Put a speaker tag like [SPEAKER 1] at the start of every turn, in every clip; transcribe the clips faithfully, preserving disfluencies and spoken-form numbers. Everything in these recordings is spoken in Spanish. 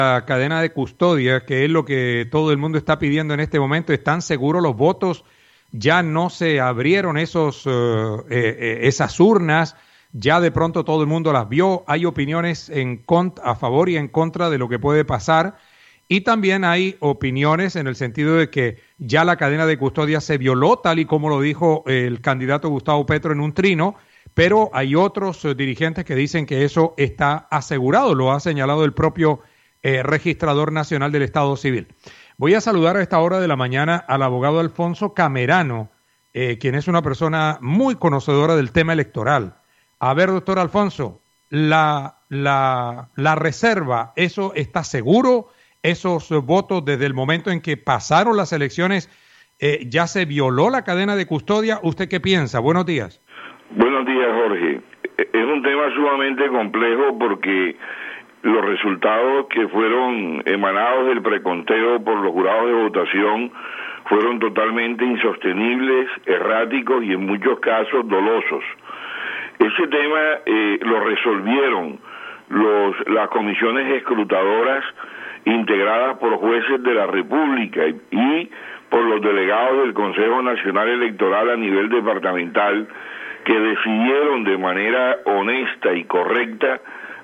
[SPEAKER 1] La cadena de custodia, que es lo que todo el mundo está pidiendo en este momento. ¿Están seguros los votos? Ya no se abrieron esos, uh, eh, eh, esas urnas, ya de pronto todo el mundo las vio. Hay opiniones en cont- a favor y en contra de lo que puede pasar, y también hay opiniones en el sentido de que ya la cadena de custodia se violó, tal y como lo dijo el candidato Gustavo Petro en un trino, pero hay otros uh, dirigentes que dicen que eso está asegurado, lo ha señalado el propio eh, registrador nacional del Estado Civil. Voy a saludar a esta hora de la mañana al abogado Alfonso Camerano, eh, quien es una persona muy conocedora del tema electoral. A ver, doctor Alfonso, la, la, la reserva, ¿eso está seguro? ¿Esos votos desde el momento en que pasaron las elecciones eh, ya se violó la cadena de custodia? ¿Usted qué piensa? Buenos días.
[SPEAKER 2] Buenos días, Jorge. Es un tema sumamente complejo porque los resultados que fueron emanados del preconteo por los jurados de votación fueron totalmente insostenibles, erráticos y en muchos casos dolosos. Ese tema eh, lo resolvieron los, las comisiones escrutadoras integradas por jueces de la República y, y por los delegados del Consejo Nacional Electoral a nivel departamental, que decidieron de manera honesta y correcta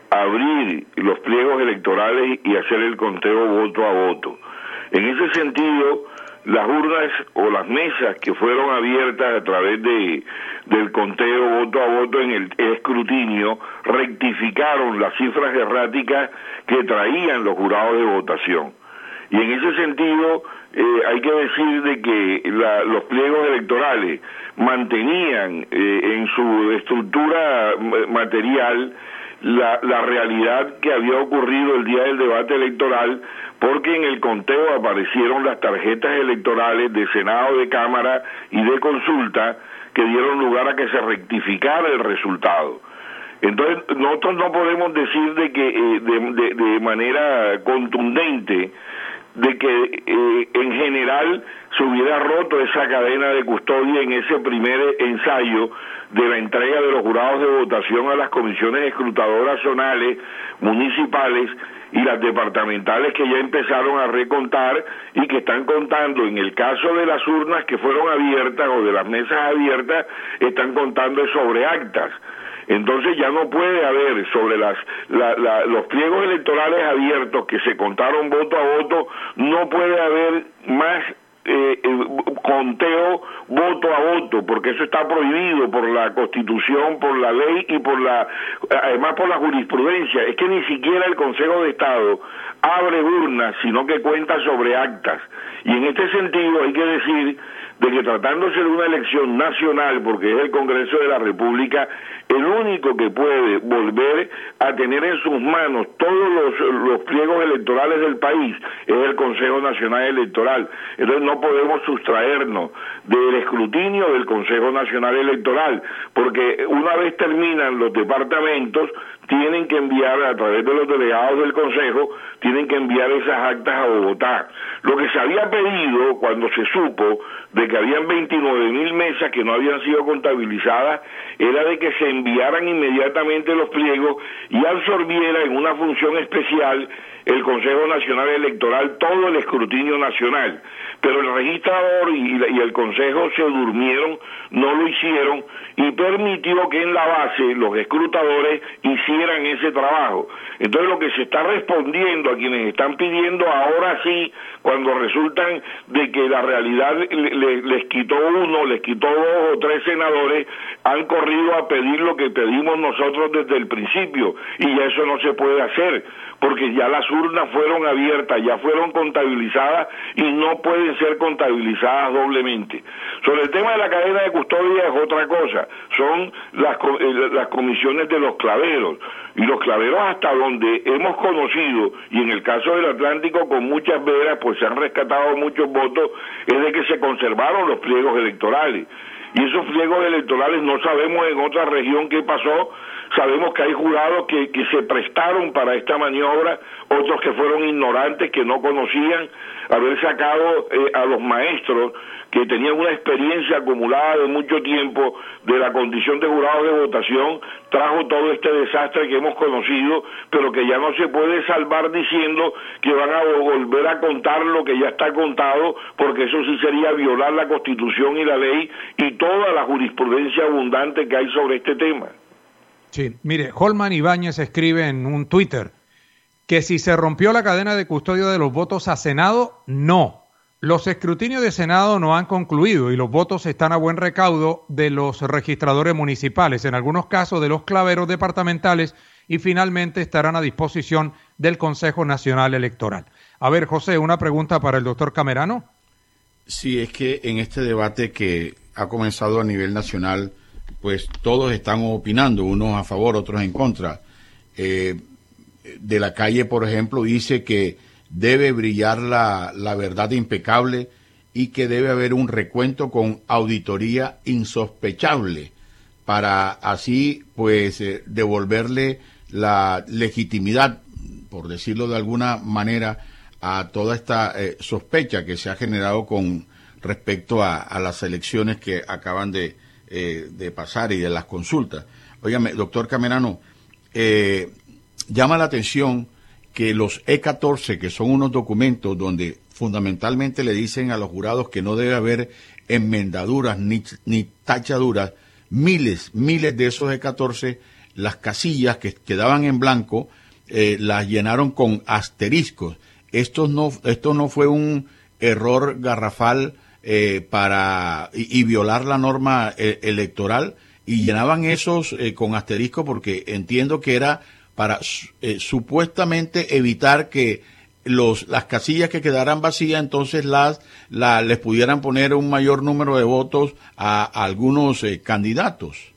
[SPEAKER 2] abrir los pliegos electorales y hacer el conteo voto a voto. En ese sentido, las urnas o las mesas que fueron abiertas a través de del conteo voto a voto en el escrutinio rectificaron las cifras erráticas que traían los jurados de votación. Y en ese sentido eh, hay que decir de que la, los pliegos electorales mantenían eh, en su estructura material La, la realidad que había ocurrido el día del debate electoral, porque en el conteo aparecieron las tarjetas electorales de Senado, de Cámara y de consulta que dieron lugar a que se rectificara el resultado. Entonces nosotros no podemos decir de que eh, de, de, de manera contundente de que eh, en general se hubiera roto esa cadena de custodia en ese primer ensayo de la entrega de los jurados de votación a las comisiones escrutadoras zonales, municipales y las departamentales, que ya empezaron a recontar y que están contando. En el caso de las urnas que fueron abiertas o de las mesas abiertas, están contando sobre actas. Entonces ya no puede haber sobre las la, la, los pliegos electorales abiertos que se contaron voto a voto, no puede haber más eh, eh, conteo voto a voto, porque eso está prohibido por la Constitución, por la ley y por la además por la jurisprudencia. Es que ni siquiera el Consejo de Estado abre urnas, sino que cuenta sobre actas. Y en este sentido hay que decir de que tratándose de una elección nacional, porque es el Congreso de la República, el único que puede volver a tener en sus manos todos los, los pliegos electorales del país es el Consejo Nacional Electoral. Entonces no podemos sustraernos del escrutinio del Consejo Nacional Electoral, porque una vez terminan los departamentos, tienen que enviar a través de los delegados del Consejo, tienen que enviar esas actas a Bogotá. Lo que se había pedido cuando se supo de que habían veintinueve mil mesas que no habían sido contabilizadas, era de que se enviaran inmediatamente los pliegos y absorbiera en una función especial el Consejo Nacional Electoral todo el escrutinio nacional. Pero el registrador y, y el Consejo se durmieron, no lo hicieron, y permitió que en la base los escrutadores hicieran ese trabajo. Entonces lo que se está respondiendo a quienes están pidiendo ahora sí, cuando resultan de que la realidad le, le, les quitó uno, les quitó dos o tres senadores, han corrido a pedir lo que pedimos nosotros desde el principio, y ya eso no se puede hacer, porque ya las urnas fueron abiertas, ya fueron contabilizadas y no pueden ser contabilizadas doblemente. Sobre el tema de la cadena de custodia es otra cosa, son las, las comisiones de los claveros, y los claveros hasta donde hemos conocido, y en el caso del Atlántico con muchas veras, pues se han rescatado muchos votos, es de que se conservaron los pliegos electorales. Y esos pliegos electorales no sabemos en otra región qué pasó, Sabemos que hay jurados que, que se prestaron para esta maniobra, otros que fueron ignorantes, que no conocían, haber sacado eh, a los maestros que tenían una experiencia acumulada de mucho tiempo de la condición de jurados de votación, trajo todo este desastre que hemos conocido, pero que ya no se puede salvar diciendo que van a volver a contar lo que ya está contado, porque eso sí sería violar la Constitución y la ley y toda la jurisprudencia abundante que hay sobre este tema.
[SPEAKER 1] Sí, mire, Holman Ibáñez escribe en un Twitter que si se rompió la cadena de custodia de los votos a Senado, no. Los escrutinios de Senado no han concluido y los votos están a buen recaudo de los registradores municipales, en algunos casos de los claveros departamentales, y finalmente estarán a disposición del Consejo Nacional Electoral. A ver, José, una pregunta para el doctor Camerano.
[SPEAKER 3] Sí, es que en este debate que ha comenzado a nivel nacional, pues todos están opinando, unos a favor, otros en contra. Eh, de la Calle, por ejemplo, dice que debe brillar la, la verdad impecable y que debe haber un recuento con auditoría insospechable para así pues eh, devolverle la legitimidad, por decirlo de alguna manera, a toda esta eh, sospecha que se ha generado con respecto a, a las elecciones que acaban de, eh, de pasar y de las consultas. Óigame, doctor Camerano, eh, llama la atención que los E catorce, que son unos documentos donde fundamentalmente le dicen a los jurados que no debe haber enmendaduras ni, ni tachaduras, miles, miles de esos E catorce, las casillas que quedaban en blanco, eh, las llenaron con asteriscos. Esto no, esto no fue un error garrafal eh, para y, y violar la norma eh, electoral, y llenaban esos eh, con asterisco porque entiendo que era para eh, supuestamente evitar que los las casillas que quedaran vacías, entonces las la, les pudieran poner un mayor número de votos a, a algunos eh, candidatos.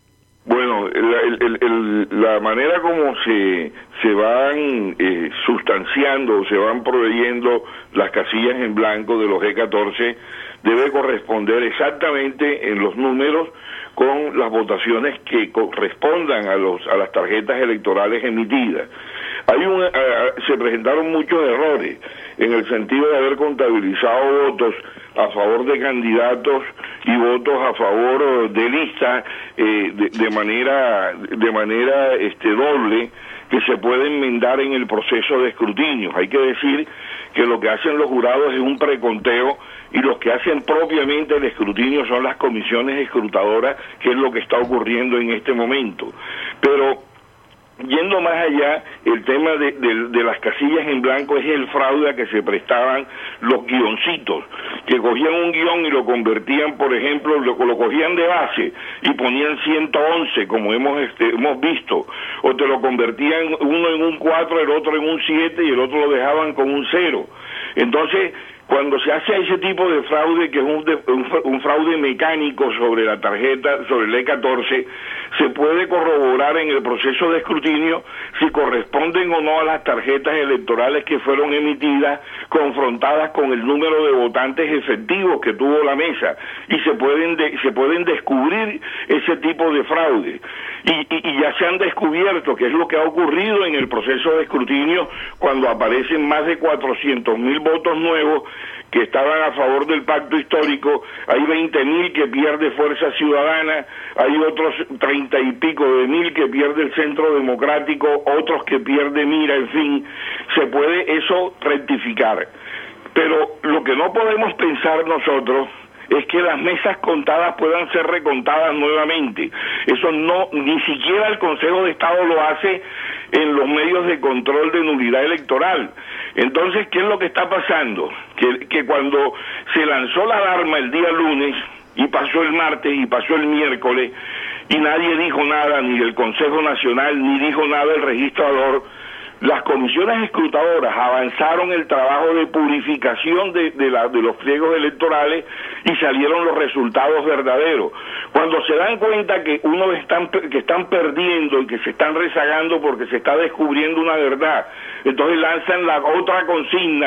[SPEAKER 2] Bueno, la, el, el, el, la manera como se se van eh, sustanciando, se van proveyendo las casillas en blanco de los E catorce debe corresponder exactamente en los números con las votaciones que correspondan a los a las tarjetas electorales emitidas. Hay un, uh, se presentaron muchos errores en el sentido de haber contabilizado votos a favor de candidatos y votos a favor de listas eh, de, de manera de manera este doble, que se puede enmendar en el proceso de escrutinio. Hay que decir que lo que hacen los jurados es un preconteo y los que hacen propiamente el escrutinio son las comisiones escrutadoras, que es lo que está ocurriendo en este momento. Pero yendo más allá, el tema de, de, de las casillas en blanco es el fraude a que se prestaban los guioncitos, que cogían un guión y lo convertían, por ejemplo, lo, lo cogían de base y ponían ciento once, como hemos este, hemos visto, o te lo convertían uno en un cuatro, el otro en un siete y el otro lo dejaban con un cero. Entonces, cuando se hace ese tipo de fraude, que es un, de, un, un fraude mecánico sobre la tarjeta, sobre el E catorce, se puede corroborar en el proceso de escrutinio si corresponden o no a las tarjetas electorales que fueron emitidas, confrontadas con el número de votantes efectivos que tuvo la mesa, y se pueden de, se pueden descubrir ese tipo de fraude. Y, y, y ya se han descubierto, que es lo que ha ocurrido en el proceso de escrutinio, cuando aparecen más de cuatrocientos mil votos nuevos que estaban a favor del pacto histórico, hay veinte mil que pierde Fuerza Ciudadana, hay otros treinta y pico de mil que pierde el Centro Democrático, otros que pierde Mira, en fin, se puede eso rectificar. Pero lo que no podemos pensar nosotros es que las mesas contadas puedan ser recontadas nuevamente. Eso no, ni siquiera el Consejo de Estado lo hace en los medios de control de nulidad electoral. Entonces, ¿qué es lo que está pasando? Que, que cuando se lanzó la alarma el día lunes, y pasó el martes, y pasó el miércoles, y nadie dijo nada, ni el Consejo Nacional, ni dijo nada el registrador, las comisiones escrutadoras avanzaron el trabajo de purificación de, de, la, de los pliegos electorales y salieron los resultados verdaderos. Cuando se dan cuenta que uno están, que están perdiendo y que se están rezagando porque se está descubriendo una verdad, entonces lanzan la otra consigna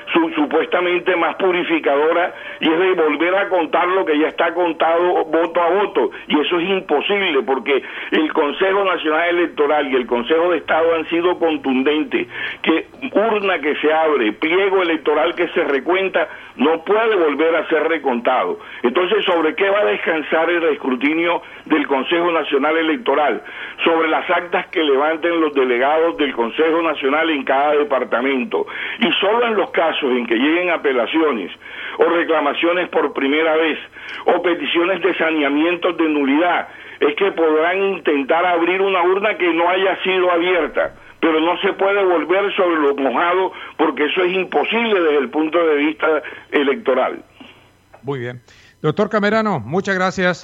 [SPEAKER 2] su, supuestamente más purificadora, y es de volver a contar lo que ya está contado voto a voto, y eso es imposible porque el Consejo Nacional Electoral y el Consejo de Estado han sido contundentes, que urna que se abre, pliego electoral que se recuenta, no puede volver a ser recontado. Entonces, ¿sobre qué va a descansar el escrutinio del Consejo Nacional Electoral? Sobre las actas que levanten los delegados del Consejo Nacional en cada departamento, y solo en los casos en que lleguen apelaciones o reclamaciones por primera vez o peticiones de saneamientos de nulidad es que podrán intentar abrir una urna que no haya sido abierta, pero no se puede volver sobre lo mojado porque eso es imposible desde el punto de vista electoral.
[SPEAKER 1] Muy bien. Doctor Camerano, muchas gracias.